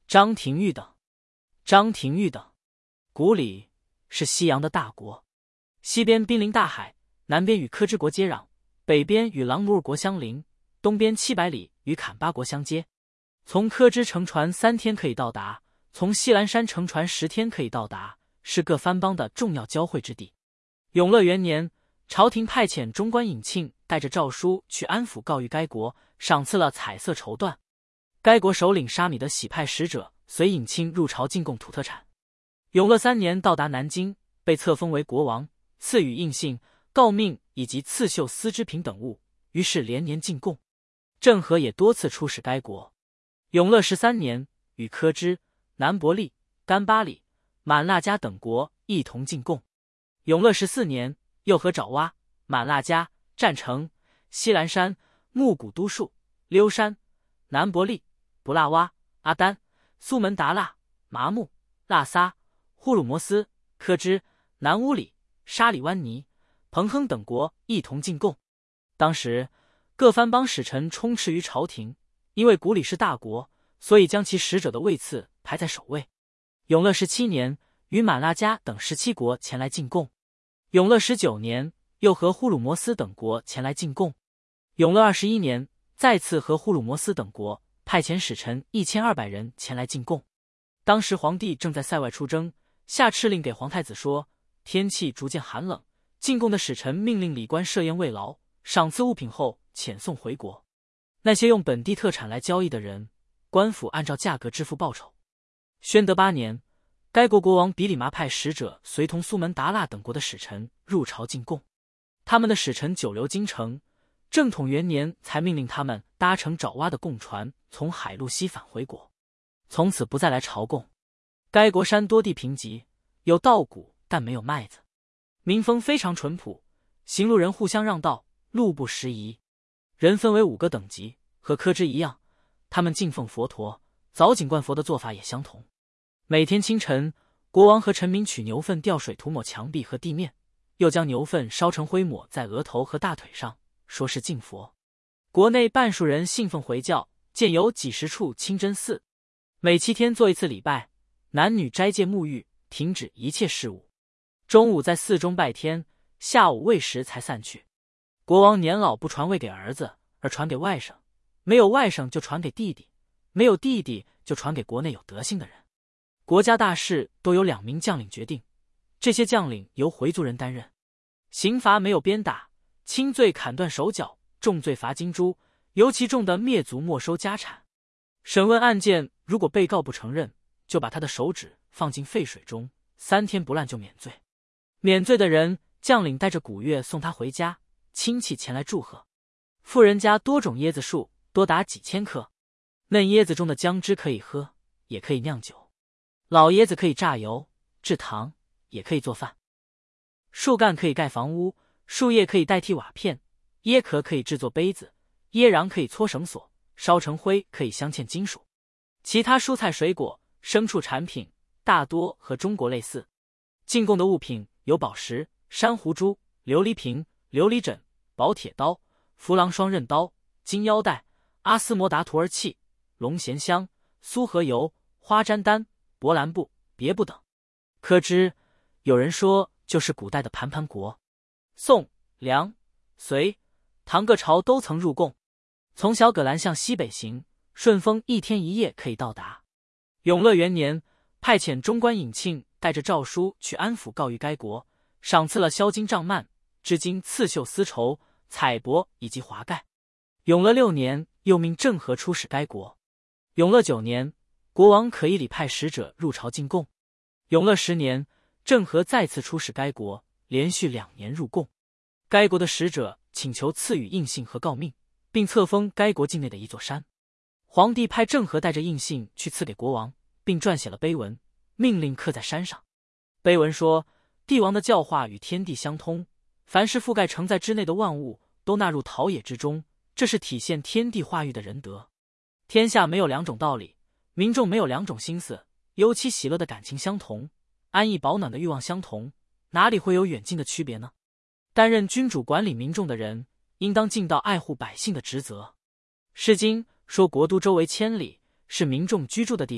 张廷玉等。张廷玉等，古里是西洋的大国，西边濒临大海，南边与科之国接壤，北边与朗努尔国相邻，东边700里与坎巴国相接。从科之乘船3天可以到达，从西兰山乘船10天可以到达，是各藩邦的重要交汇之地。永乐元年，朝廷派遣中官尹庆带着诏书去安抚告谕该国，赏赐了彩色绸缎。该国首领沙米德喜派使者随尹庆入朝进贡土特产。永乐3年到达南京，被册封为国王，赐予印信、诰命以及刺绣丝织品等物，于是连年进贡。郑和也多次出使该国。永乐13年，与科之、南伯利、甘巴里、满剌迦等国一同进贡。永乐14年，又和爪哇、满剌迦、占城、西兰山、木古都数、溜山、南伯利、布拉哇、阿丹、苏门答腊、麻木、腊撒、呼鲁摩斯、科之、南乌里、沙里湾尼、彭亨等国一同进贡。当时各藩邦使臣充斥于朝廷，因为古里是大国，所以将其使者的位次排在首位。永乐17年，与满剌迦等17国前来进贡。永乐19年，又和呼鲁摩斯等国前来进贡。永乐21年，再次和呼鲁摩斯等国派遣使臣1200人前来进贡。当时皇帝正在塞外出征，下敕令给皇太子说，天气逐渐寒冷，进贡的使臣命令礼官设宴慰劳，赏赐物品后遣送回国。那些用本地特产来交易的人，官府按照价格支付报酬。宣德8年，该国国王比里麻派使者随同苏门答腊等国的使臣入朝进贡。他们的使臣久留京城，正统元年才命令他们搭乘爪哇的贡船从海路西返回国，从此不再来朝贡。该国山多地贫瘠，有稻谷但没有麦子，民风非常淳朴，行路人互相让道，路不拾遗。人分为5个等级，和科之一样，他们敬奉佛陀，凿井灌佛的做法也相同。每天清晨，国王和臣民取牛粪吊水涂抹墙壁和地面，又将牛粪烧成灰抹在额头和大腿上，说是敬佛。国内半数人信奉回教，建有几十处清真寺，每7天做一次礼拜，男女斋戒沐浴，停止一切事务。中午在寺中拜天，下午未时才散去。国王年老不传位给儿子，而传给外甥，没有外甥就传给弟弟，没有弟弟就传给国内有德性的人。国家大事都由2名将领决定，这些将领由回族人担任。刑罚没有鞭打，轻罪砍断手脚，重罪罚金珠，尤其重的灭族没收家产。审问案件，如果被告不承认，就把他的手指放进沸水中，3天不烂就免罪。免罪的人，将领带着鼓乐送他回家，亲戚前来祝贺。富人家多种椰子树，多达几千棵，嫩椰子中的浆汁可以喝，也可以酿酒。老椰子可以榨油、制糖，也可以做饭。树干可以盖房屋，树叶可以代替瓦片，椰壳可以制作杯子，椰瓤可以搓绳索，烧成灰可以镶嵌金属。其他蔬菜水果、牲畜产品大多和中国类似。进贡的物品有宝石、珊瑚珠、琉璃瓶、琉璃枕、宝铁刀、弗朗双刃刀、金腰带、阿斯摩达图儿器、龙涎香、苏合油、花毡丹、柏兰布、别布等。科之，有人说就是古代的盘盘国。宋、梁、隋、唐各朝都曾入贡。从小葛兰向西北行，顺风1天1夜可以到达。永乐元年，派遣中官尹庆带着诏书去安抚告谕该国，赏赐了销金帐幔、织金刺绣丝绸、彩帛以及华盖。永乐6年，又命郑和出使该国。永乐9年，国王可以里派使者入朝进贡。永乐10年，郑和再次出使该国，连续2年入贡。该国的使者请求赐予印信和诰命，并册封该国境内的一座山。皇帝派郑和带着印信去赐给国王，并撰写了碑文，命令刻在山上。碑文说，帝王的教化与天地相通，凡是覆盖承载之内的万物都纳入陶冶之中，这是体现天地化育的仁德。天下没有2种道理，民众没有2种心思，忧戚喜乐的感情相同，安逸保暖的欲望相同，哪里会有远近的区别呢？担任君主管理民众的人，应当尽到爱护百姓的职责。诗经说国都周围千里，是民众居住的地方，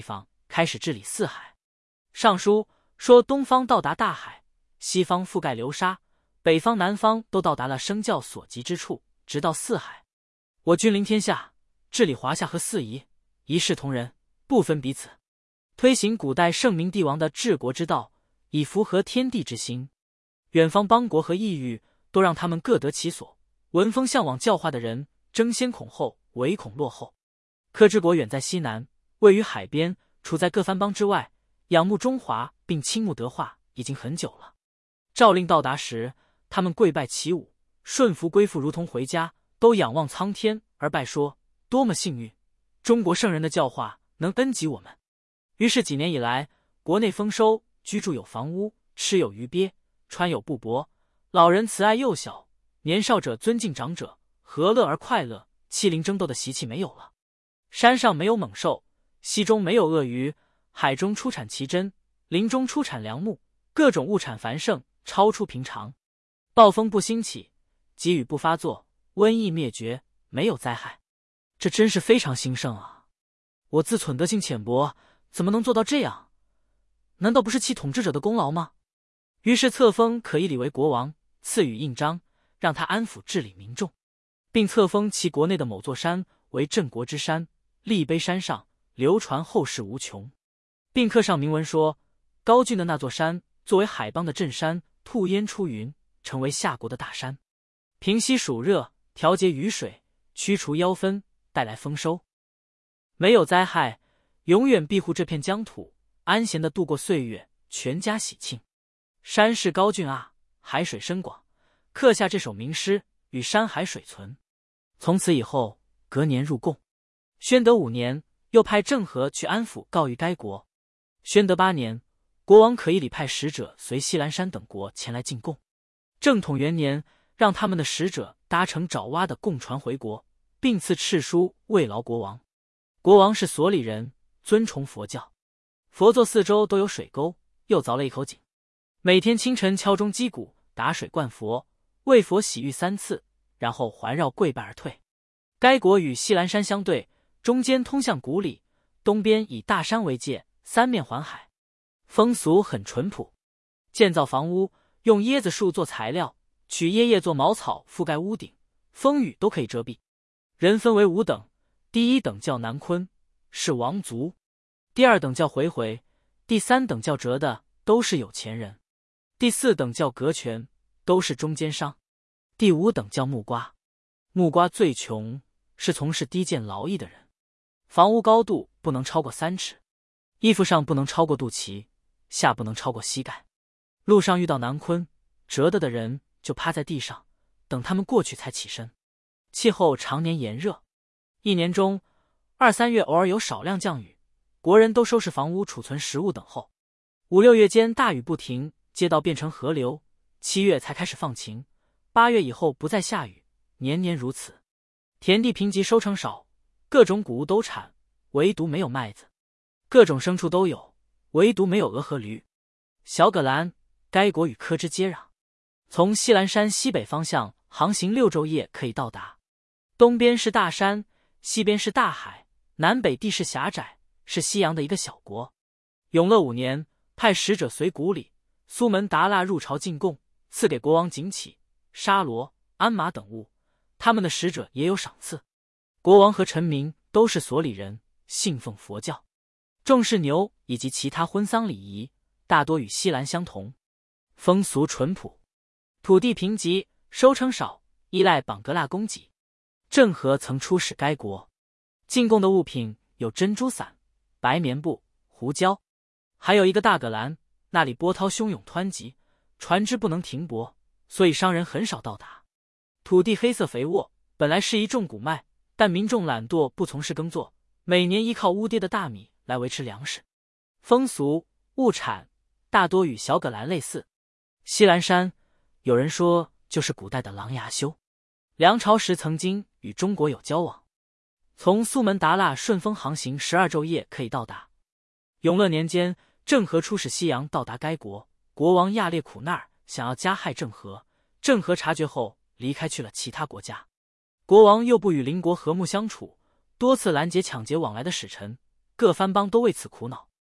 开始治理四海。上书说东方到达大海，西方覆盖流沙，北方南方都到达了生教所及之处，直到四海。我君临天下，治理华夏和四夷，一视同仁，不分彼此，推行古代圣明帝王的治国之道，以符合天地之心。远方邦国和异域都让他们各得其所，闻风向往教化的人争先恐后，唯恐落后。柯之国远在西南，位于海边，处在各藩邦之外，仰慕中华并倾慕德化已经很久了。诏令到达时，他们跪拜起舞，顺服归附，如同回家，都仰望苍天而拜说：多么幸运，中国圣人的教化能恩及我们。于是几年以来，国内丰收，居住有房屋，吃有鱼鳖，穿有布帛，老人慈爱幼小，年少者尊敬长者，和乐而快乐，欺凌争斗的习气没有了。山上没有猛兽，溪中没有鳄鱼，海中出产奇珍，林中出产良木，各种物产繁盛，超出平常。暴风不兴起，疾雨不发作，瘟疫灭绝，没有灾害。这真是非常兴盛啊！我自忖德性浅薄，怎么能做到这样？难道不是其统治者的功劳吗？于是册封可以礼为国王，赐予印章，让他安抚治理民众，并册封其国内的某座山为镇国之山，立碑山上，流传后世无穷，并刻上铭文说：高峻的那座山作为海邦的镇山，吐烟出云，成为夏国的大山，平息暑热，调节雨水，驱除妖氛，带来丰收，没有灾害，永远庇护这片疆土，安闲地度过岁月，全家喜庆。山势高峻啊，海水深广，刻下这首名诗，与山海水存。从此以后，隔年入贡。宣德5年，又派郑和去安抚告谕该国。宣德8年，国王可以礼派使者随西兰山等国前来进贡。正统元年，让他们的使者搭乘爪哇的贡船回国，并赐敕书慰劳国王。国王是所里人，尊崇佛教。佛座四周都有水沟，又凿了一口井，每天清晨敲钟击鼓，打水灌佛，为佛洗浴3次，然后环绕跪拜而退。该国与西兰山相对，中间通向谷里，东边以大山为界，三面环海，风俗很淳朴。建造房屋用椰子树做材料，取椰叶做茅草覆盖屋顶，风雨都可以遮蔽。人分为5等，第1等叫南昆，是王族；第2等叫回回；第3等叫折的，都是有钱人；第4等叫格权，都是中间商；第5等叫木瓜。木瓜最穷，是从事低贱劳役的人。房屋高度不能超过3尺，衣服上不能超过肚脐，下不能超过膝盖。路上遇到南昆、折的人，就趴在地上，等他们过去才起身。气候常年炎热，一年中2、3月偶尔有少量降雨，国人都收拾房屋储存食物等候。5、6月间大雨不停，街道变成河流。7月才开始放晴，8月以后不再下雨，年年如此。田地贫瘠，收成少，各种谷物都产，唯独没有麦子；各种牲畜都有，唯独没有鹅和驴。小葛兰，该国与柯之接壤，从西兰山西北方向航行6昼夜可以到达。东边是大山，西边是大海，南北地势狭窄，是西洋的一个小国。永乐5年，派使者随古里、苏门答腊入朝进贡，赐给国王锦旗、沙罗、鞍马等物，他们的使者也有赏赐。国王和臣民都是所里人，信奉佛教，重视牛以及其他婚丧礼仪，大多与西兰相同，风俗淳朴。土地贫瘠，收成少，依赖绑格剌供给。郑和曾出使该国，进贡的物品有珍珠伞、白棉布、胡椒，还有一个大葛兰，那里波涛汹涌湍急，船只不能停泊，所以商人很少到达。土地黑色肥沃，本来适宜种谷麦，但民众懒惰不从事耕作，每年依靠屋跌的大米来维持粮食。风俗物产大多与小葛兰类似。西兰山有人说就是古代的琅琊修，梁朝时曾经与中国有交往。从苏门答腊顺风航行12昼夜可以到达。永乐年间，郑和出使西洋到达该国，国王亚列苦纳尔想要加害郑和，郑和察觉后离开去了其他国家。国王又不与邻国和睦相处，多次拦截抢劫往来的使臣，各藩邦都为此苦恼。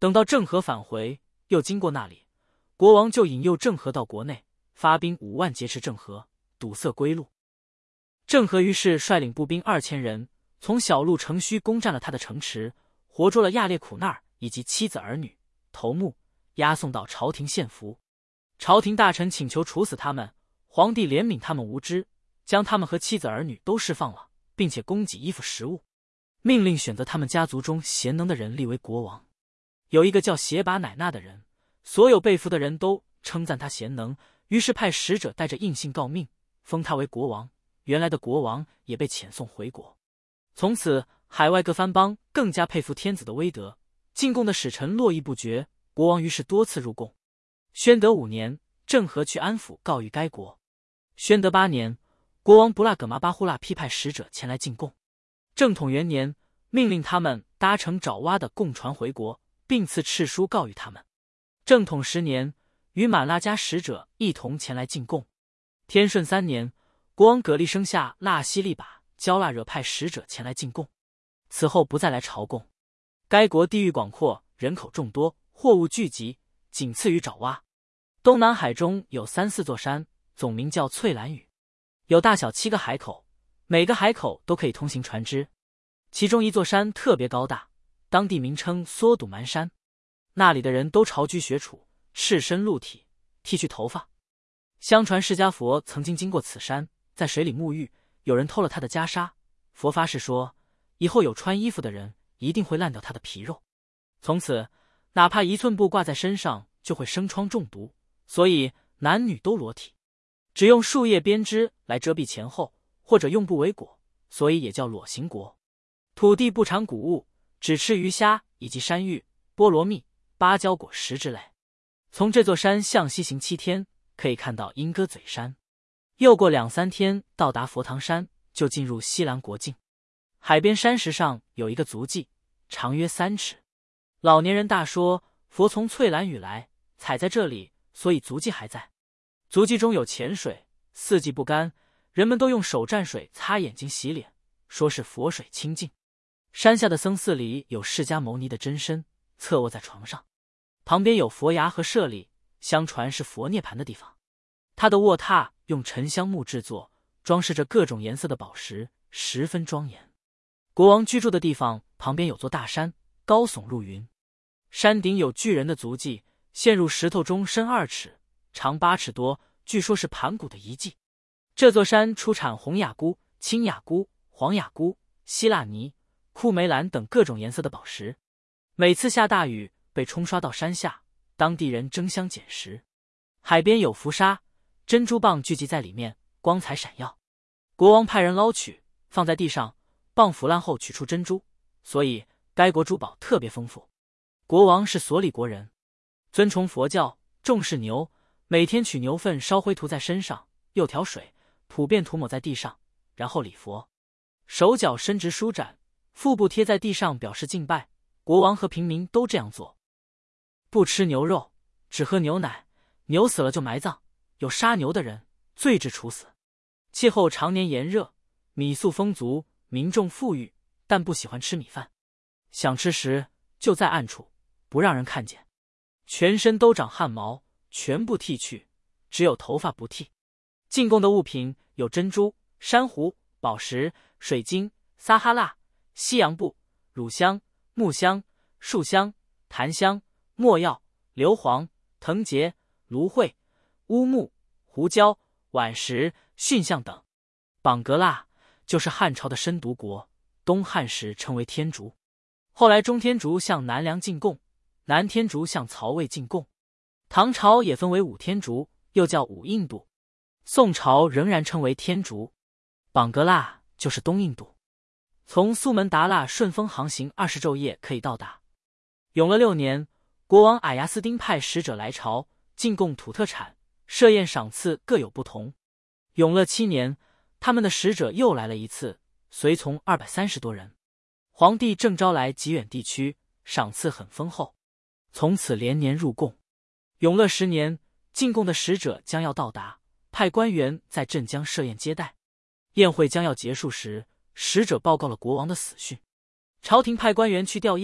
等到郑和返回，又经过那里，国王就引诱郑和到国内，发兵5万劫持郑和，堵塞归路。郑和于是率领步兵2000人，从小路城虚攻占了他的城池，活捉了亚列苦那儿以及妻子儿女，头目押送到朝廷献俘。朝廷大臣请求处死他们，皇帝怜悯他们无知，将他们和妻子儿女都释放了，并且供给衣服食物，命令选择他们家族中贤能的人立为国王。有一个叫邪把乃那的人，所有被俘的人都称赞他贤能，于是派使者带着印信告命，封他为国王。原来的国王也被遣送回国。从此海外各藩邦更加佩服天子的威德，进贡的使臣络绎不绝，国王于是多次入贡。宣德5年，郑和去安抚告谕该国。宣德8年，国王布拉格麻巴呼腊批派使者前来进贡。正统元年，命令他们搭乘爪哇的贡船回国，并赐敕书告谕他们。正统10年，与满剌家使者一同前来进贡。天顺3年，国王蛤蜊生下腊西利把焦腊惹派使者前来进贡，此后不再来朝贡。该国地域广阔，人口众多，货物聚集，仅次于爪哇。东南海中有3、4座山，总名叫翠兰屿，有大小7个海口，每个海口都可以通行船只。其中一座山特别高大，当地名称缩堵蛮山。那里的人都巢居雪处，赤身露体，剃去头发。相传释迦佛曾经经过此山，在水里沐浴，有人偷了他的袈裟，佛发誓说，以后有穿衣服的人一定会烂掉他的皮肉。从此哪怕1寸布挂在身上就会生疮中毒，所以男女都裸体，只用树叶编织来遮蔽前后，或者用布为裹，所以也叫裸行国。土地不产谷物，只吃鱼虾以及山芋、菠萝蜜、芭蕉果实之类。从这座山向西行7天，可以看到莺歌嘴山，又过2、3天到达佛堂山，就进入西兰国境。海边山石上有一个足迹，长约3尺。老年人大说，佛从翠兰屿来，踩在这里，所以足迹还在。足迹中有泉水，4季不干，人们都用手蘸水擦眼睛洗脸，说是佛水清净。山下的僧寺里有释迦牟尼的真身，侧卧在床上，旁边有佛牙和舍利，相传是佛涅盘的地方。他的卧榻用沉香木制作，装饰着各种颜色的宝石，十分庄严。国王居住的地方旁边有座大山，高耸入云，山顶有巨人的足迹，陷入石头中，深2尺，长8尺多，据说是盘古的遗迹。这座山出产红雅菇、青雅菇、黄雅菇、希腊尼、库梅兰等各种颜色的宝石。每次下大雨，被冲刷到山下，当地人争相捡拾。海边有浮沙，珍珠蚌聚集在里面，光彩闪耀。国王派人捞取，放在地上，蚌腐烂后取出珍珠，所以该国珠宝特别丰富。国王是索里国人，尊崇佛教，重视牛，每天取牛粪烧灰涂在身上，又调水，普遍涂抹在地上，然后礼佛。手脚伸直舒展，腹部贴在地上表示敬拜。国王和平民都这样做。不吃牛肉，只喝牛奶，牛死了就埋葬，有杀牛的人，罪至处死。气候常年炎热，米粟丰足，民众富裕，但不喜欢吃米饭。想吃时就在暗处，不让人看见。全身都长汗毛，全部剃去，只有头发不剃。进贡的物品有珍珠、珊瑚、宝石、水晶、撒哈拉、西洋布、乳香、木香、树香、檀香、没药、硫磺、藤节、芦荟、乌木、胡椒、碗石、熏象等。榜格腊就是汉朝的申毒国，东汉时称为天竺，后来中天竺向南梁进贡，南天竺向曹魏进贡。唐朝也分为五天竺，又叫五印度。宋朝仍然称为天竺。榜格腊就是东印度，从苏门答腊顺风航行20昼夜可以到达。永乐6年，国王矮牙斯丁派使者来朝，进贡土特产，设宴赏赐各有不同。永乐7年，他们的使者又来了一次，随从230多人。皇帝正招来极远地区，赏赐很丰厚，从此连年入贡。永乐10年，进贡的使者将要到达，派官员在镇江设宴接待。宴会将要结束时，使者报告了国王的死讯。朝廷派官员去吊唁，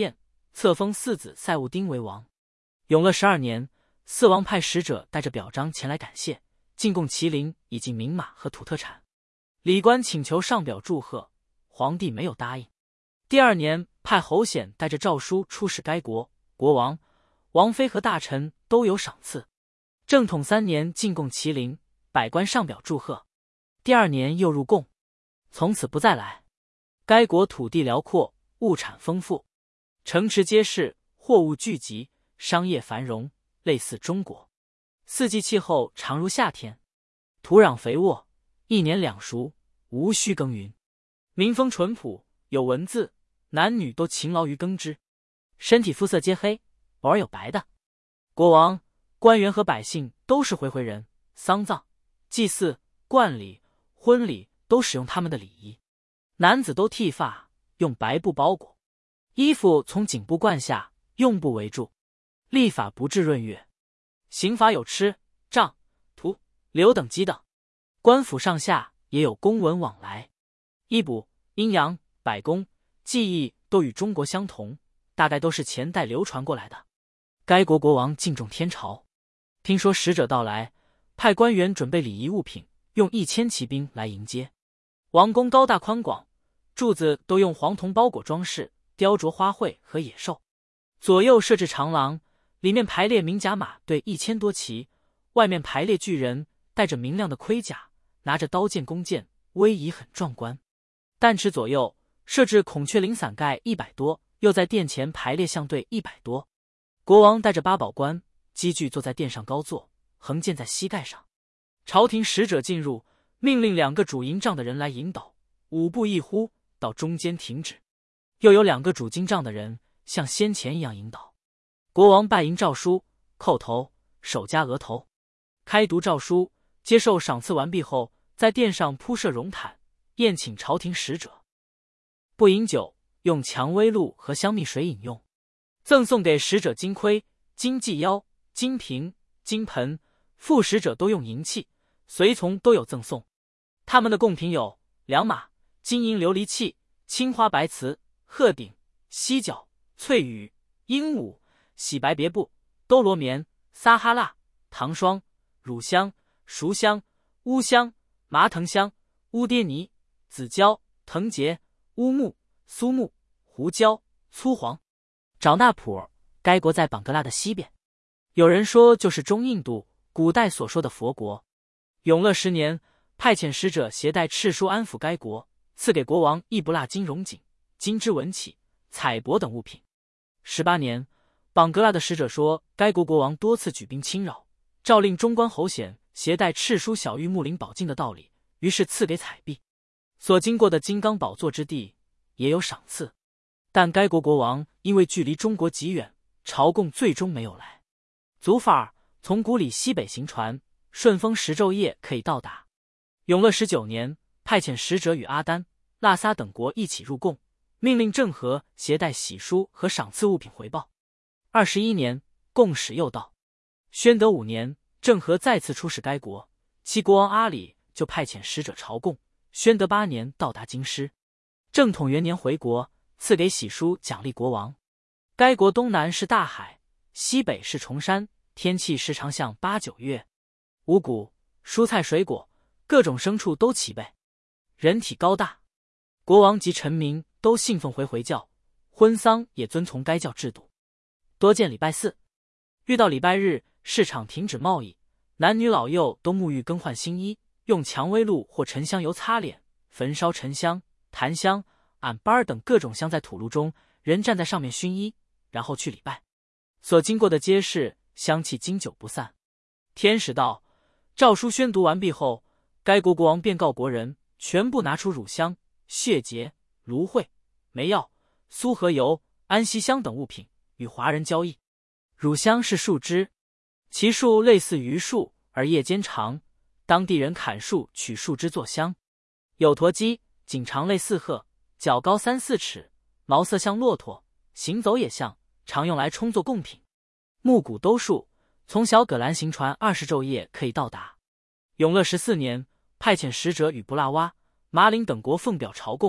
册封四子塞务丁为王。永乐12年，四王派使者带着表彰前来感谢，进贡麒麟以及名马和土特产。李官请求上表祝贺，皇帝没有答应。第2年，派侯显带着诏书出使该国，国王、王妃和大臣都有赏赐。正统3年，进贡麒麟，百官上表祝贺。第2年又入贡，从此不再来。该国土地辽阔，物产丰富，城池皆是，货物聚集，商业繁荣，类似中国。四季气候常如夏天，土壤肥沃，1年2熟，无需耕耘。民风淳朴，有文字，男女都勤劳于耕织，身体肤色皆黑，偶尔有白的。国王、官员和百姓都是回回人，丧葬、祭祀、冠礼、婚礼都使用他们的礼仪。男子都剃发，用白布包裹，衣服从颈部贯下，用布围住。历法不治闰月，刑罚有吃、杖、徒、流等级等。官府上下也有公文往来。医卜、阴阳、百工、技艺都与中国相同，大概都是前代流传过来的。该国国王敬重天朝，听说使者到来，派官员准备礼仪物品，用1000骑兵来迎接。王宫高大宽广，柱子都用黄铜包裹装饰，雕琢花卉和野兽。左右设置长廊，里面排列名甲马队1000多骑，外面排列巨人，戴着明亮的盔甲，拿着刀剑弓箭，威仪很壮观。旦池左右设置孔雀翎伞盖100多，又在殿前排列象队100多。国王带着8宝官，积聚坐在殿上高坐，横剑在膝盖上。朝廷使者进入，命令2个主营帐的人来引导，5步一呼，到中间停止。又有2个主经帐的人像先前一样引导。国王拜迎诏书，叩头，手夹额头，开读诏书，接受赏赐完毕后，在殿上铺设绒毯，宴请朝廷使者。不饮酒，用蔷薇露和香蜜水饮用。赠送给使者金盔、金系腰、金瓶、金盆，副使者都用银器，随从都有赠送。他们的贡品有良马、金银琉璃器、青花白瓷、鹤顶、犀角、翠羽、鹦鹉、洗白别布、兜罗棉、撒哈蜡、糖霜、乳香、熟香、乌香、麻藤香、乌爹泥、紫椒、藤节、乌木、苏木、胡椒、粗黄。找纳普，该国在邦格拉的西边，有人说就是中印度古代所说的佛国。永乐10年，派遣使者携带敕书安抚该国，赐给国王易不腊金绒锦、金枝文起、彩帛等物品。18年，邦格拉的使者说该国国王多次举兵侵扰，诏令中官侯显携带敕书小玉木灵宝镜的道理，于是赐给彩币。所经过的金刚宝座之地也有赏赐，但该国国王因为距离中国极远，朝贡最终没有来。祖法尔从古里西北行船，顺风10昼夜可以到达。永乐19年，派遣使者与阿丹、腊撒等国一起入贡，命令郑和携带喜书和赏赐物品回报。21年，贡使又到。宣德5年，郑和再次出使该国，其国王阿里就派遣使者朝贡。宣德8年到达京师。正统元年回国，赐给喜书奖励国王。该国东南是大海，西北是崇山，天气时常像8、9月。五谷、蔬菜、水果，各种牲畜都齐备。人体高大，国王及臣民都信奉回教，婚丧也遵从该教制度。多见礼拜4，遇到礼拜日，市场停止贸易，男女老幼都沐浴更换新衣，用蔷薇露或沉香油擦脸，焚烧沉香、檀香、俺巴等各种香在土炉中，人站在上面熏衣，然后去礼拜。所经过的街市，香气经久不散。天使到，诏书宣读完毕后，该国国王便告国人，全部拿出乳香、血节、芦荟、梅药、苏合油、安息香等物品与华人交易。乳香是树枝，其树类似榆树，而叶尖长，当地人砍树取树枝做香。有驼鸡，颈长类似鹤，脚高3、4尺，毛色像骆驼，行走也像，常用来充作贡品。木谷兜树，从小葛兰行船20昼夜可以到达。永乐14年，派遣使者与布拉哇、马岭等国奉表朝贡，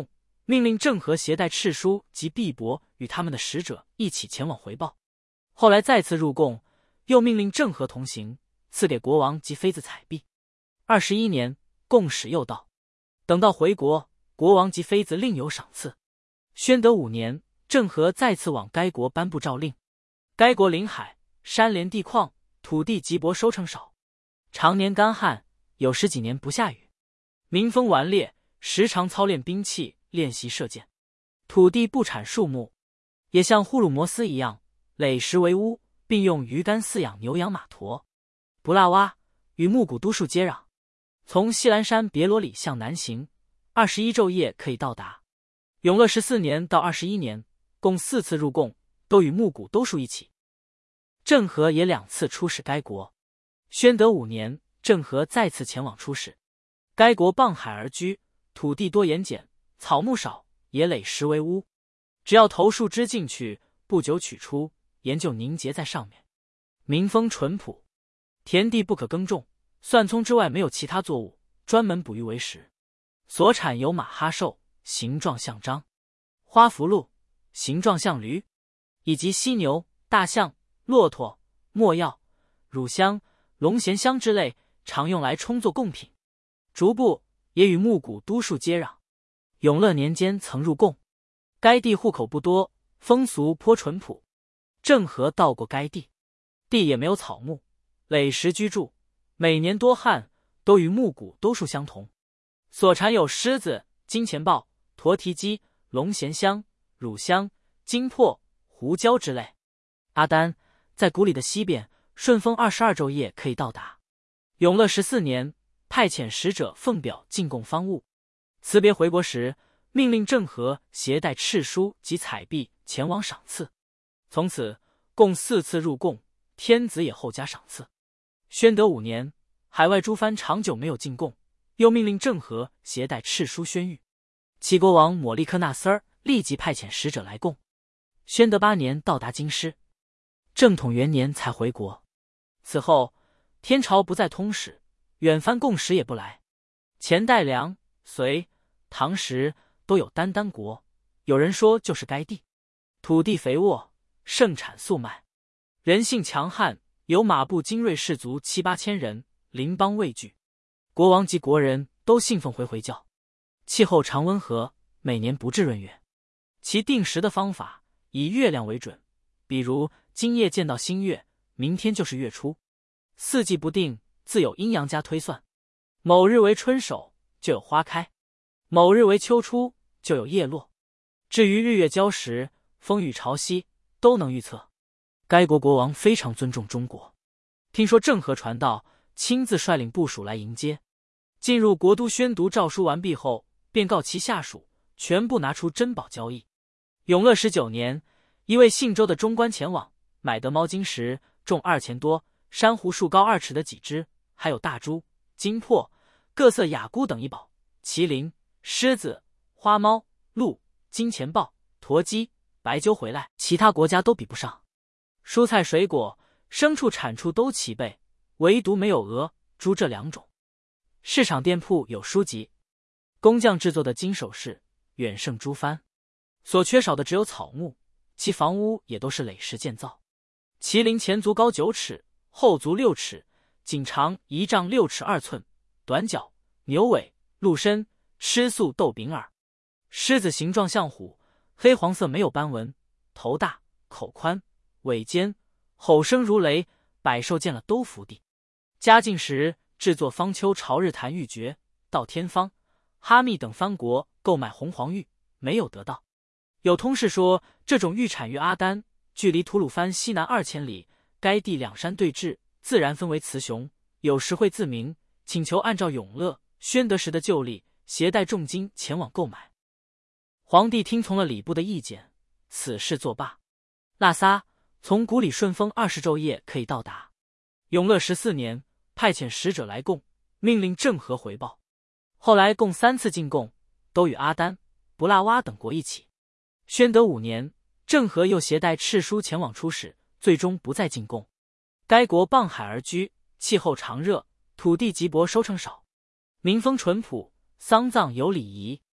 命令郑和携带敕书及币帛与他们的使者一起前往回报。后来再次入贡，又命令郑和同行，赐给国王及妃子彩币。21年，贡使又到，等到回国，国王及妃子另有赏赐。宣德5年，郑和再次往该国颁布诏令，该国临海，山连地旷，土地瘠薄，收成少，常年干旱，有10几年不下雨，民风顽劣，时常操练兵器，练习射箭。土地不产树木，也像呼鲁摩斯一样，垒石为屋，并用鱼竿饲养牛羊马驼。布拉哇与木古都数接壤，从西兰山别罗里向南行，21昼夜可以到达。永乐14年到21年，共4次入贡，都与木古都数一起。郑和也2次出使该国。宣德5年，郑和再次前往出使。该国傍海而居，土地多盐碱，草木少，也垒石为屋。只要投树枝进去，不久取出，盐就凝结在上面。民风淳朴，田地不可耕种，蒜葱之外没有其他作物，专门捕鱼为食。所产有马哈兽，形状像獐；花福鹿，形状像驴；以及犀牛、大象、骆驼、没药、乳香、龙涎香之类，常用来充作贡品。逐步也与木古都数接壤。永乐年间曾入贡。该地户口不多，风俗颇淳朴。郑和到过该地，地也没有草木，垒石居住，每年多旱，都与木古都数相同。所产有狮子、金钱豹、驼蹄鸡、龙涎香、乳香、金珀、胡椒之类。阿丹在谷里的西边，顺风22昼夜可以到达。永乐14年，派遣使者奉表进贡方物。辞别回国时，命令郑和携带敕书及彩币前往赏赐。从此共4次入贡，天子也后加赏赐。宣德5年，海外诸藩长久没有进贡，又命令郑和携带敕书宣谕。齐国王抹利克纳斯儿立即派遣使者来贡。宣德8年到达京师，正统元年才回国。此后天朝不再通使，远藩贡使也不来。前代梁、隋、唐时都有丹丹国，有人说就是该地。土地肥沃，盛产粟麦，人性强悍，有马步精锐士卒7、8千人，邻邦畏惧。国王及国人都信奉回教。气候常温和，每年不至闰月。其定时的方法以月亮为准，比如今夜见到新月，明天就是月初。四季不定，自有阴阳家推算。某日为春首，就有花开；某日为秋初，就有叶落。至于日月交时、风雨潮汐，都能预测。该国国王非常尊重中国，听说郑和传道，亲自率领部属来迎接。进入国都宣读诏书完毕后，便告其下属全部拿出珍宝交易。永乐19年，一位姓周的中官前往，买得猫金石，重2钱多，珊瑚树高2尺的几只，还有大珠、金珀、各色雅菇等一宝，麒麟、狮子、花猫、鹿、金钱豹、驼鸡、白鸠回来，其他国家都比不上。蔬菜水果、牲畜产出都齐备，唯独没有鹅、猪这2种。市场店铺有书籍，工匠制作的金首饰远胜诸藩。所缺少的只有草木，其房屋也都是垒石建造。麒麟前足高9尺，后足6尺，颈长1丈6尺2寸，短脚，牛尾，鹿身，吃素豆饼耳。狮子形状像虎，黑黄色，没有斑纹，头大，口宽，尾尖，吼声如雷，百兽见了都伏地。嘉靖时制作方丘朝日坛玉珏，到天方、哈密等藩国购买红黄玉，没有得到。有通事说，这种玉产于阿丹，距离吐鲁番西南2000里，该地2山对峙，自然分为雌雄，有时会自鸣，请求按照永乐、宣德时的旧例，携带重金前往购买。皇帝听从了礼部的意见，此事作罢。腊撒，从谷里顺风20昼夜可以到达。永乐14年，派遣使者来贡，命令郑和回报。后来共3次进贡，都与阿丹、布拉哇等国一起。宣德5年，郑和又携带敕书前往出使，最终不再进贡。该国傍海而居，气候常热，土地瘠薄，收成少，民风淳朴，丧葬有礼仪。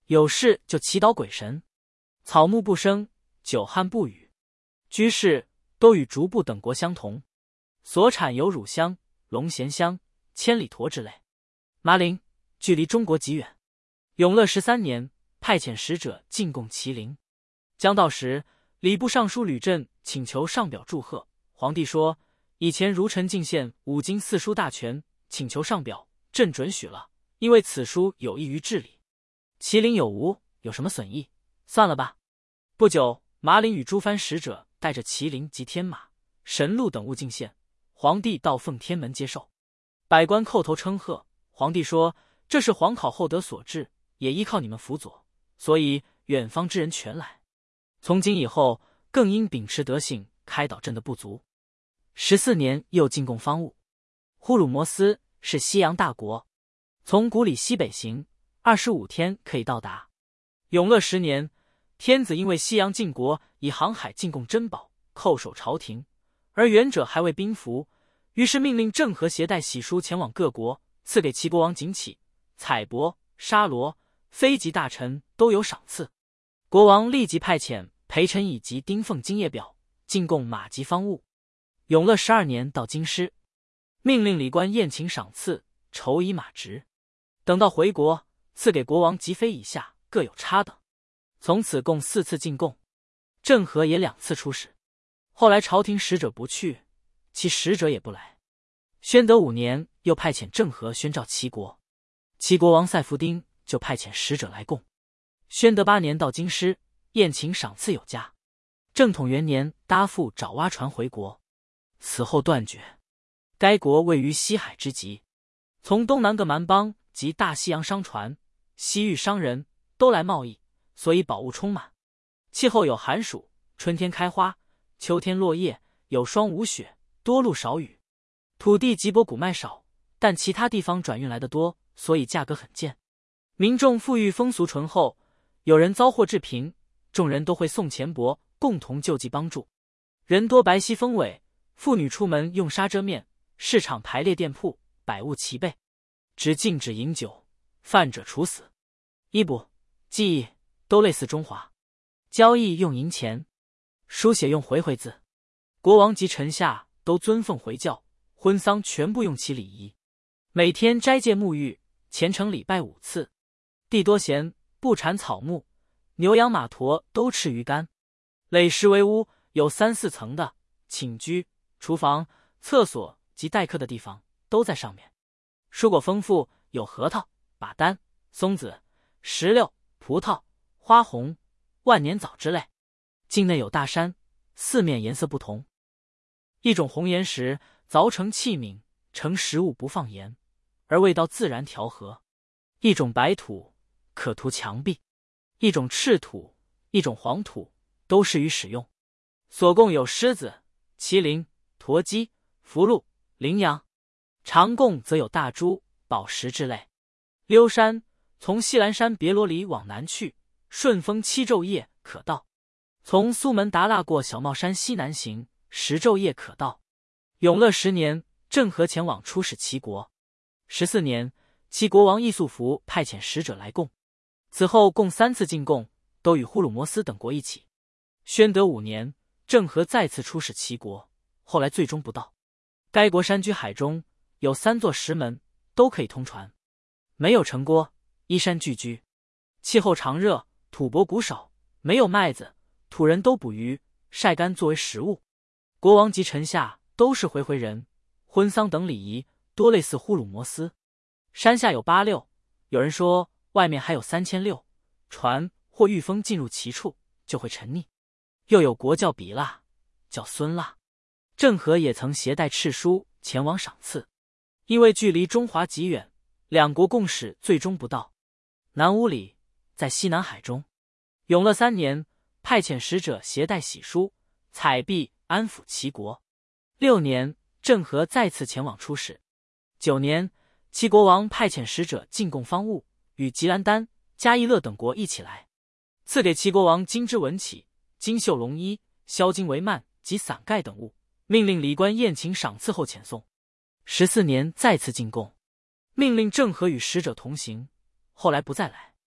有事就祈祷鬼神，草木不生，久旱不雨。居士都与竹部等国相同，所产有乳香、龙涎香、千里驼之类。麻陵距离中国极远。永乐13年，派遣使者进贡麒麟。将到时，礼部尚书吕震请求上表祝贺。皇帝说：“以前儒臣进献5经4书大全，请求上表，朕准许了，因为此书有益于治理。麒麟有无，有什么损益？算了吧。”不久，麻陵与诸藩使者带着麒麟及天马、神鹿等物进献，皇帝到奉天门接受，百官叩头称贺。皇帝说：“这是皇考厚德所致，也依靠你们辅佐，所以远方之人全来。从今以后，更应秉持德性，开导朕的不足。”14年又进贡方物。呼鲁摩斯是西洋大国，从古里西北行25天可以到达。永乐10年，天子因为西洋晋国以航海进贡珍宝，叩首朝廷，而元者还未兵符，于是命令郑和携带玺书前往各国，赐给齐国王景启、采伯、沙罗、非籍大臣都有赏赐。国王立即派遣裴臣以及丁奉金叶表进贡马及方物。永乐12年到京师，命令礼官宴请赏赐，酬以马直。等到回国，赐给国王及妃以下各有差等。从此共4次进贡。郑和也2次出使。后来朝廷使者不去，其使者也不来。宣德5年，又派遣郑和宣召齐国，齐国王塞夫丁就派遣使者来贡。宣德8年到京师，宴请赏赐有加。正统元年，搭副爪哇船回国，此后断绝。该国位于西海之极，从东南各蛮邦及大西洋商船、西域商人都来贸易，所以宝物充满。气候有寒暑，春天开花，秋天落叶，有霜无雪，多露少雨。土地瘠薄谷麦少，但其他地方转运来的多，所以价格很贱。民众富裕，风俗淳厚，有人遭祸致贫，众人都会送钱帛，共同救济帮助。人多白皙丰伟，妇女出门用纱遮面，市场排列店铺，百物齐备，只禁止饮酒，犯者处死。衣卜、技艺都类似中华，交易用银钱，书写用回回字。国王及臣下都尊奉回教，婚丧全部用其礼仪。每天斋戒沐浴，虔诚礼拜5次。地多闲，不产草木，牛羊马驮都吃鱼干。垒石为屋，有3、4层的，寝居、厨房、厕所及待客的地方都在上面。蔬果丰富，有核桃、把丹、松子、石榴、葡萄、花红、万年枣之类。境内有大山，四面颜色不同。一种红岩石凿成器皿，盛食物不放盐，而味道自然调和。一种白土可涂墙壁，一种赤土，一种黄土，都适于使用。所供有狮子、麒麟、驼鸡、福禄、羚羊，常供则有大珠、宝石之类。溜山从西兰山别罗里往南去，顺风7昼夜可到。从苏门答腊过小帽山西南行，10昼夜可到。永乐10年，郑和前往出使齐国。14年，齐国王奕素福派遣使者来贡。此后共3次进贡，都与呼鲁摩斯等国一起。宣德5年，郑和再次出使齐国，后来最终不到。该国山居海中，有3座石门，都可以通船，没有城郭，依山聚居，气候常热，土薄谷少，没有麦子，土人都捕鱼，晒干作为食物。国王及臣下都是回回人，婚丧等礼仪多类似呼鲁摩斯。山下有8六，有人说外面还有3600，船或御风进入其处就会沉溺。又有国叫比腊，叫孙腊。郑和也曾携带敕书前往赏赐，因为距离中华极远，两国共使最终不到。南乌里在西南海中。永乐3年，派遣使者携带玺书、彩币安抚齐国。6年，郑和再次前往出使。9年，齐国王派遣使者进贡方物，与吉兰丹、嘉义勒等国一起来，赐给齐国王金之文起、金绣龙衣、销金帷幔及伞盖等物，命令礼官宴请赏赐后遣送。14年再次进贡，命令郑和与使者同行，后来不再来。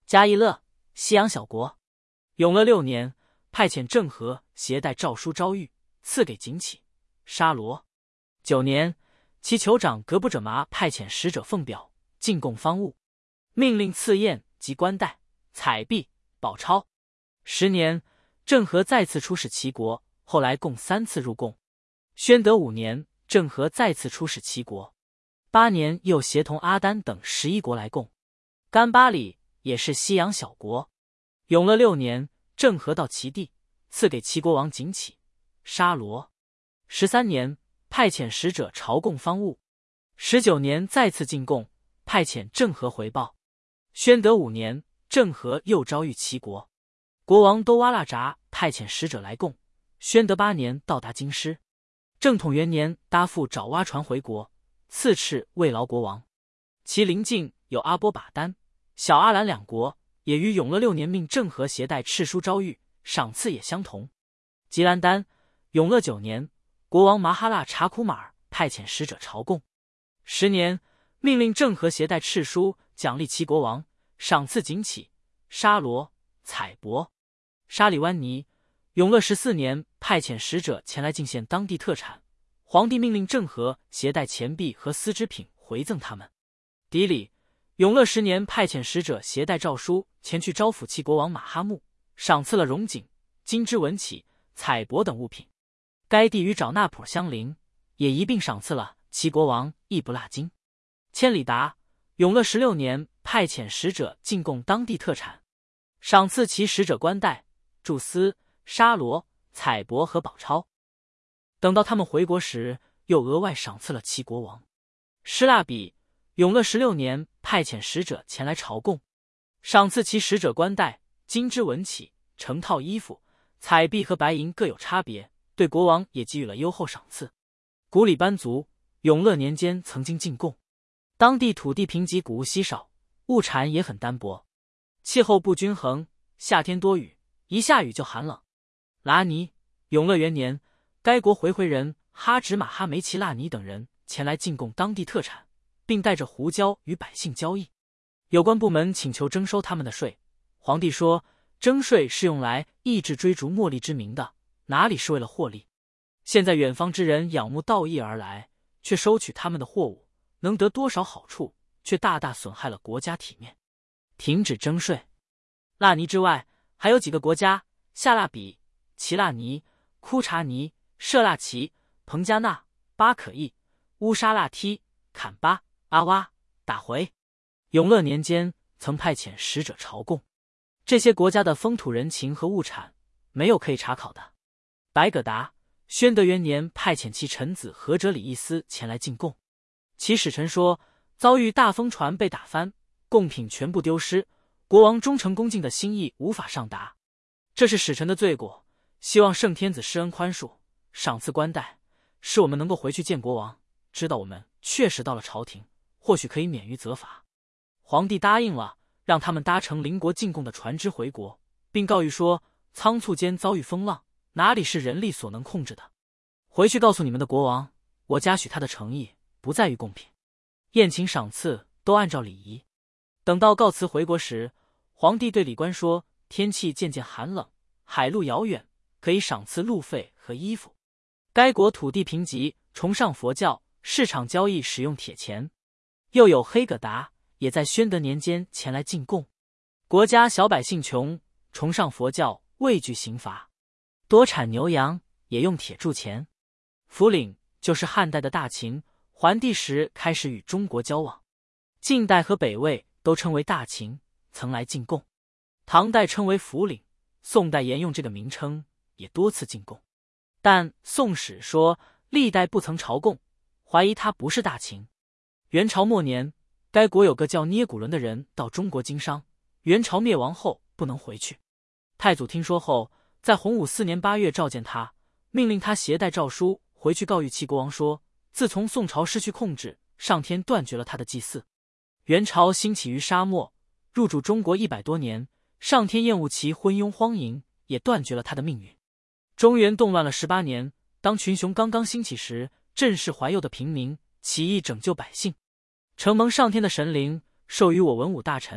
嘉义乐，西洋小国。永乐6年，派遣郑和携带诏书招谕，赐给景启、沙罗。9年，其酋长格布者麻派遣使者奉表进贡方物，命令赐宴及冠带、彩币、宝钞。10年，郑和再次出使齐国，后来共3次入贡。宣德5年，郑和再次出使齐国。8年，又协同阿丹等11国来贡。甘巴里也是西洋小国。永乐6年，郑和到齐地，赐给齐国王景启、沙罗。13年，派遣使者朝贡方物。19年，再次进贡，派遣郑和回报。宣德5年，郑和又招谕齐国，国王多哇剌札派遣使者来贡。宣德8年到达京师。正统元年，搭赴爪哇船回国，赐敕慰劳国王。其邻近有阿波把丹、小阿兰2国，也于永乐6年命郑和携带敕书招谕，赏赐也相同。吉兰丹，永乐9年，国王麻哈剌查库马尔派遣使者朝贡。10年，命令郑和携带敕书，奖励齐国王，赏赐景启、沙罗、采帛。沙里湾尼，永乐14年，派遣使者前来进献当地特产，皇帝命令郑和携带钱币和丝织品回赠他们。底里，永乐10年，派遣使者携带诏书前去招抚齐国王马哈木，赏赐了荣锦、金枝文起、彩帛等物品。该地与爪那普相邻，也一并赏赐了齐国王易不腊金。千里达，永乐16年，派遣使者进贡当地特产，赏赐其使者冠带、贮丝、沙罗、彩帛和宝钞。等到他们回国时，又额外赏赐了齐国王。施腊比，永乐16年，派遣使者前来朝贡，赏赐其使者冠带、金枝文起、成套衣服、彩币和白银各有差别，对国王也给予了优厚赏赐。古里班族，永乐年间曾经进贡。当地土地贫瘠，谷物稀少，物产也很单薄，气候不均衡，夏天多雨，一下雨就寒冷。拉尼，永乐元年，该国回人哈直马哈梅奇腊尼等人前来进贡当地特产，并带着胡椒与百姓交易。有关部门请求征收他们的税，皇帝说征税是用来抑制追逐墨利之名的，哪里是为了获利？现在远方之人仰慕道义而来，却收取他们的货物，能得多少好处，却大大损害了国家体面。停止征税。腊尼之外，还有几个国家：夏腊比、齐腊尼、库察尼、舍腊齐、彭加纳、巴可意、乌沙腊梯、坎巴、阿哇、打回。永乐年间曾派遣使者朝贡，这些国家的风土人情和物产没有可以查考的。白葛达，宣德元年派遣其臣子和哲里伊斯前来进贡，其使臣说遭遇大风船被打翻，贡品全部丢失，国王忠诚恭敬的心意无法上达，这是使臣的罪过，希望圣天子施恩宽恕，赏赐冠带，使我们能够回去见国王，知道我们确实到了朝廷，或许可以免于责罚。皇帝答应了，让他们搭乘邻国进贡的船只回国，并告谕说仓促间遭遇风浪，哪里是人力所能控制的。回去告诉你们的国王，我嘉许他的诚意不在于贡品，宴请赏赐都按照礼仪。等到告辞回国时，皇帝对礼官说天气渐渐寒冷，海路遥远，可以赏赐路费和衣服。该国土地贫瘠，崇尚佛教，市场交易使用铁钱。又有黑葛达也在宣德年间前来进贡。国家小百姓穷，崇尚佛教，畏惧刑罚，多产牛羊，也用铁铸钱。福岭就是汉代的大秦，桓帝时开始与中国交往，晋代和北魏都称为大秦，曾来进贡。唐代称为福岭，宋代沿用这个名称，也多次进贡。但《宋史》说历代不曾朝贡，怀疑他不是大秦。元朝末年，该国有个叫聂古伦的人到中国经商，元朝灭亡后不能回去。太祖听说后，在洪武4年8月召见他，命令他携带诏书回去告谕齐国王说，自从宋朝失去控制，上天断绝了他的祭祀。元朝兴起于沙漠，入主中国100多年，上天厌恶其昏庸荒淫，也断绝了他的命运。中原动乱了18年，当群雄刚刚兴起时，振势怀幼的平民起义拯救百姓，承蒙上天的神灵，授予我文武大臣，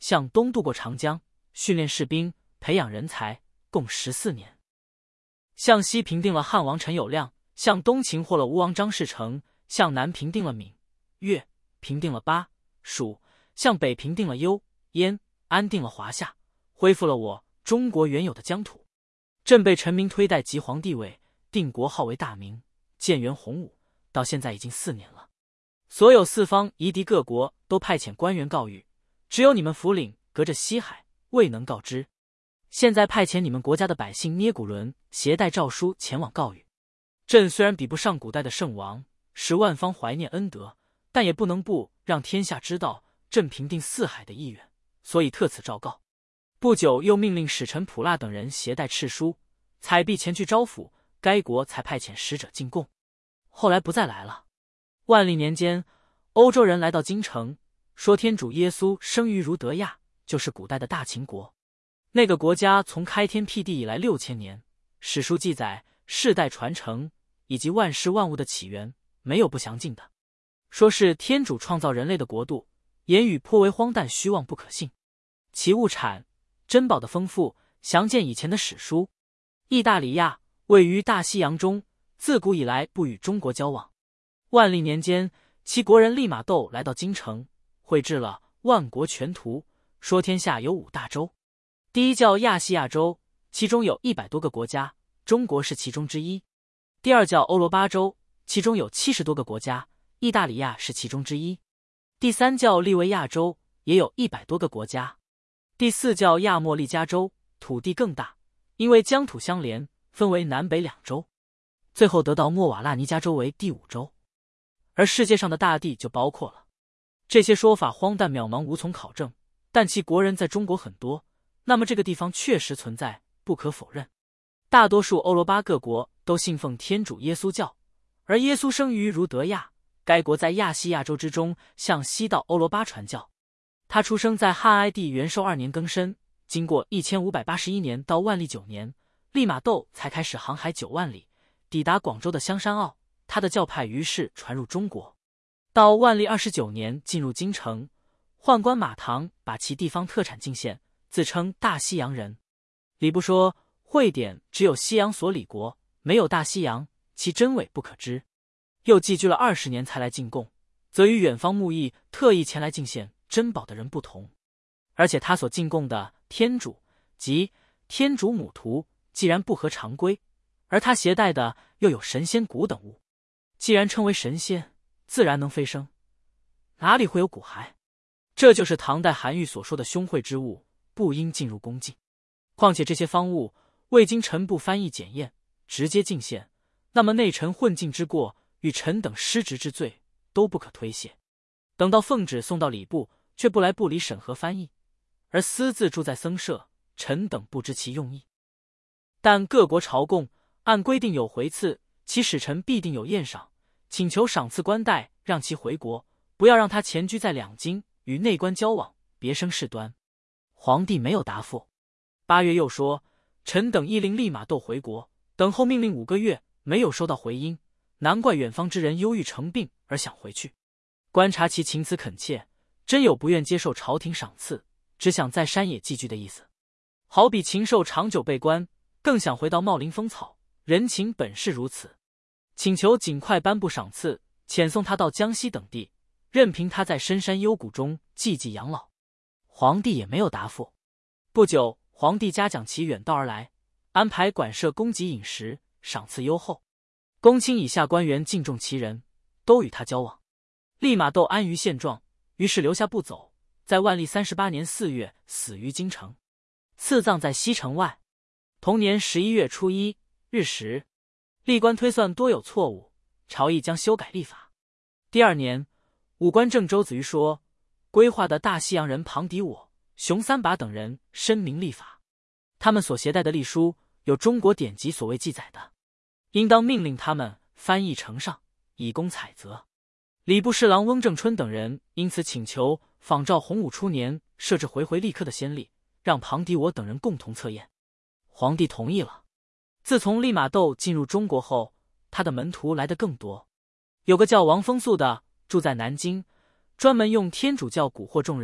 向东渡过长江，训练士兵，培养人才，共14年。向西平定了汉王陈友谅，向东擒获了吴王张士诚，向南平定了闽、粤，平定了巴、蜀，向北平定了幽、燕，安定了华夏，恢复了我中国原有的疆土。朕被臣民推戴即皇帝位，定国号为大明，建元洪武，到现在已经4年了。所有四方夷狄各国都派遣官员告谕，只有你们福岭隔着西海，未能告知。现在派遣你们国家的百姓捏骨轮，携带诏书前往告谕。朕虽然比不上古代的圣王，使万方怀念恩德，但也不能不让天下知道朕平定四海的意愿，所以特此诏告。不久又命令使臣普剌等人携带敕书，采璧前去招抚，该国才派遣使者进贡。后来不再来了。万历年间，欧洲人来到京城，说天主耶稣生于如德亚，就是古代的大秦国。那个国家从开天辟地以来6000年，史书记载世代传承以及万事万物的起源，没有不详尽的。说是天主创造人类的国度，言语颇为荒诞虚妄不可信。其物产珍宝的丰富，详见以前的史书。意大利亚位于大西洋中，自古以来不与中国交往。万历年间，其国人利玛窦来到京城，绘制了《万国全图》，说天下有5大洲。第一叫亚细亚洲，其中有100多个国家，中国是其中之一。第二叫欧罗巴洲，其中有70多个国家，意大利亚是其中之一。第三叫利维亚洲，也有100多个国家。第四叫亚莫利加州，土地更大，因为疆土相连，分为南北2州。最后得到莫瓦拉尼加州为第5州。而世界上的大地就包括了。这些说法荒诞渺茫，无从考证，但其国人在中国很多，那么这个地方确实存在，不可否认。大多数欧罗巴各国都信奉天主耶稣教，而耶稣生于如德亚，该国在亚细亚洲之中，向西到欧罗巴传教。他出生在汉哀帝元寿2年庚申，经过1581年到万历9年，利玛窦才开始航海9万里，抵达广州的香山澳。他的教派于是传入中国。到万历29年进入京城，宦官马唐把其地方特产进献，自称大西洋人。礼部说会典只有西洋所理国，没有大西洋，其真伪不可知。又寄居了20年才来进贡，则与远方慕义特意前来进献珍宝的人不同。而且他所进贡的天主即天主母图，既然不合常规，而他携带的又有神仙骨等物，既然称为神仙，自然能飞升，哪里会有骨骸？这就是唐代韩愈所说的凶秽之物，不应进入宫禁。况且这些方物未经臣部翻译检验，直接进献，那么内臣混进之过与臣等失职之罪都不可推卸。等到奉旨送到礼部，却不来部里审核翻译，而私自住在僧舍，臣等不知其用意。但各国朝贡按规定有回赐，其使臣必定有验赏，请求赏赐官带，让其回国，不要让他前居在两京，与内官交往，别生事端。皇帝没有答复。8月又说，臣等亦令利玛窦回国，等候命令5个月，没有收到回音，难怪远方之人忧郁成病而想回去。观察其情辞恳切，真有不愿接受朝廷赏赐，只想在山野寄居的意思。好比禽兽长久被关，更想回到茂林风草，人情本是如此。请求尽快颁布赏赐，遣送他到江西等地，任凭他在深山幽谷中寂寂养老。皇帝也没有答复。不久，皇帝嘉奖其远道而来，安排馆舍供给饮食，赏赐优厚。公卿以下官员敬重其人，都与他交往。利玛窦安于现状，于是留下不走，在万历38年4月死于京城，赐葬在西城外。同年11月初1日时，历官推算多有错误，朝议将修改历法。第2年，武官正周子瑜说，规划的大西洋人庞迪我、熊三把等人申明历法，他们所携带的历书有中国典籍所谓记载的，应当命令他们翻译呈上，以供采择。礼部侍郎翁正春等人因此请求仿照洪武初年设置回回历刻的先例，让庞迪我等人共同测验。皇帝同意了。自从利玛窦进入中国后，他的门徒来得更多。有个叫王风素的，住在南京，专门用天主教蛊惑众人，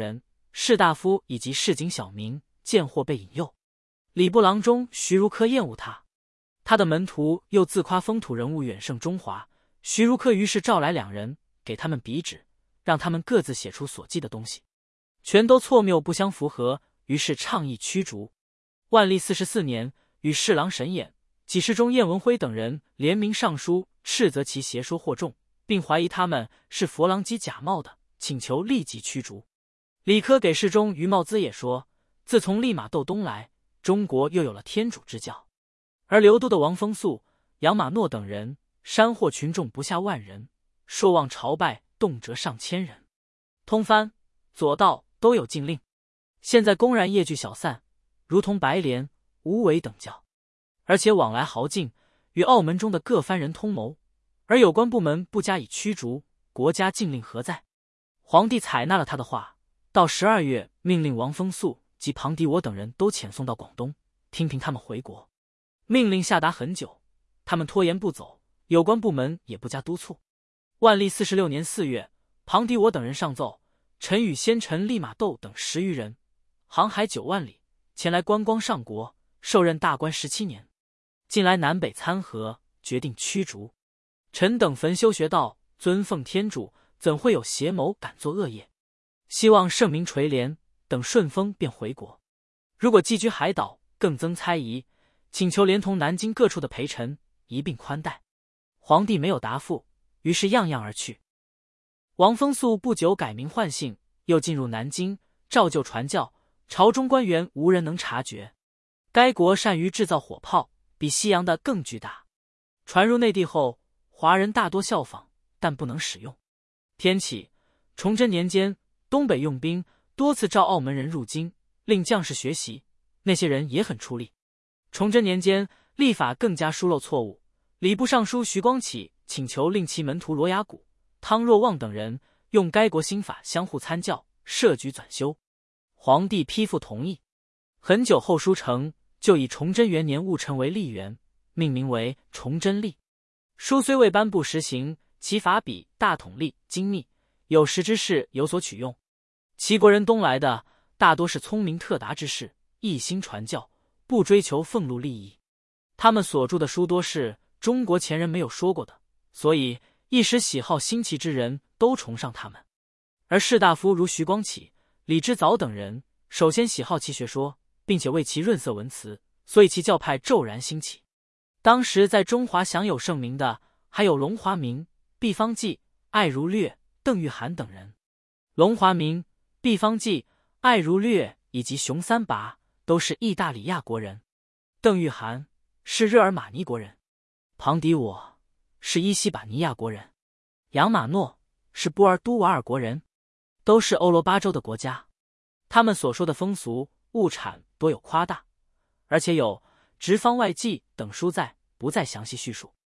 士大夫以及市井小民见或被引诱。礼部郎中徐如科厌恶他，他的门徒又自夸风土人物远胜中华。徐如科于是召来两人，给他们笔纸，让他们各自写出所记的东西，全都错谬不相符合，于是倡议驱逐。万历44年，与侍郎沈衍、给事中晏文辉等人联名上书，斥责其邪说惑众，并怀疑他们是佛郎机假冒的，请求立即驱逐。理科给事中于茂滋也说，自从利玛窦东来，中国又有了天主之教。而刘都的王风素、杨马诺等人山获群众不下10000人，朔望朝拜动辄上千人。通藩、左道都有禁令，现在公然夜聚小散，如同白莲、无为等教，而且往来豪进，与澳门中的各藩人通谋，而有关部门不加以驱逐，国家禁令何在？皇帝采纳了他的话，到12月命令王风素及庞迪我等人都遣送到广东，听凭他们回国。命令下达很久，他们拖延不走，有关部门也不加督促。万历46年4月，庞迪我等人上奏，臣与先臣利玛窦等10余人，航海9万里，前来观光上国，受任大官17年，近来南北参合，决定驱逐。臣等焚修学道，尊奉天主，怎会有邪谋敢作恶业？希望圣明垂怜，等顺风便回国。如果寄居海岛，更增猜疑，请求连同南京各处的陪臣一并宽待。皇帝没有答复，于是样样而去。王风素不久改名换姓，又进入南京，照旧传教，朝中官员无人能察觉。该国善于制造火炮，比西洋的更巨大。传入内地后，华人大多效仿，但不能使用。天启、崇祯年间，东北用兵，多次召澳门人入京，令将士学习，那些人也很出力。崇祯年间，历法更加疏漏错误，礼部尚书徐光启请求令其门徒罗雅谷、汤若望等人用该国新法相互参教，设局纂修。皇帝批复同意。很久后书成，就以崇祯元年戊辰为历元，命名为崇祯历。书虽未颁布实行，其法比大统历精密，有识之士有所取用。齐国人东来的大多是聪明特达之士，一心传教，不追求俸禄利益。他们所著的书多是中国前人没有说过的，所以一时喜好新奇之人都崇尚他们。而士大夫如徐光启、李之藻等人，首先喜好其学说，并且为其润色文辞，所以其教派骤然兴起。当时在中华享有盛名的还有龙华明、毕方济、艾如略、邓玉涵等人。龙华明、毕方济、艾如略以及熊三拔都是意大利亚国人，邓玉涵是日耳曼尼国人，庞迪我是伊西巴尼亚国人，杨马诺是波尔都瓦尔国人，都是欧罗巴洲的国家。他们所说的风俗物产多有夸大，而且有《直方外记》等书在，不再详细叙述。